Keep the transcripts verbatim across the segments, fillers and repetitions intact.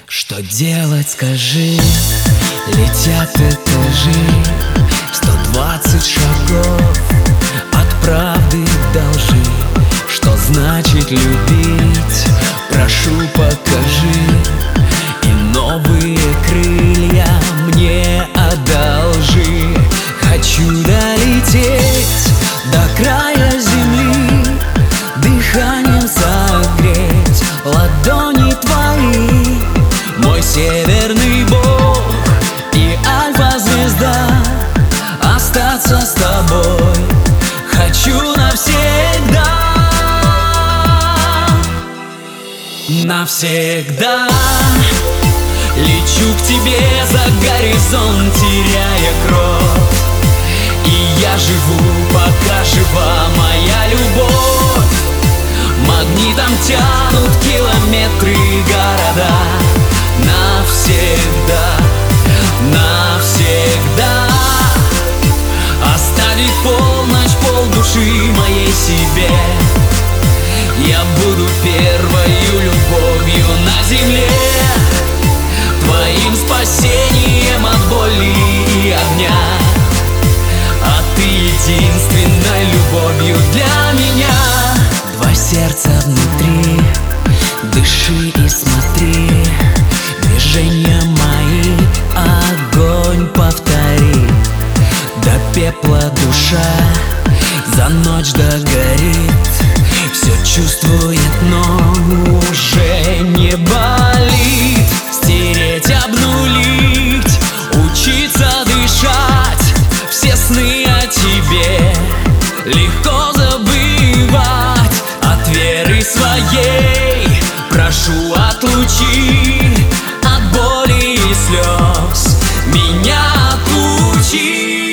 Что делать, скажи? Летят этажи, сто двадцать шагов от правды до лжи. Что значит любить? Прошу, покажи. И новые крылья мне одолжи. Хочу долететь до края земли, дыханием согреть ладони твои. Мой северный бог и альфа-звезда, остаться с тобой хочу навсегда. Навсегда лечу к тебе за горизонт, теряя кровь. И я живу, пока жива моя любовь. Магнитом тянут километры города. Навсегда, навсегда оставить полночь, полдуши моей себе. Я буду первою любовью на земле, твоим спасением от боли и огня. А ты единственной любовью для меня. Два сердца внутри, дыши и смотри. Движения мои, огонь повтори. До пепла душа за ночь догорит. Все чувствует, но уже не болит. Стереть, обнулить, учиться дышать. Все сны о тебе легко забывать. От веры своей прошу, отлучи от боли и слез меня отучи.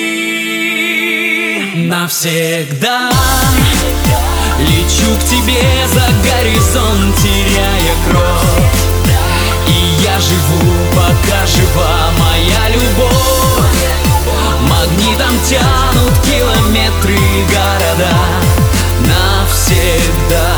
Навсегда лечу к тебе за горизонт, теряя кровь. И я живу, пока жива моя любовь. Магнитом тянут километры города. Навсегда,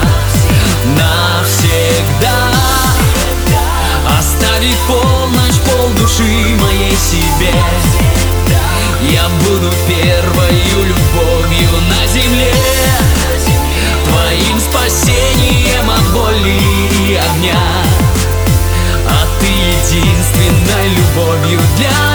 навсегда оставить полночь, полдуши моей себе. Я буду первою любовью на земле, твоим спасением от боли и огня. А ты единственной любовью для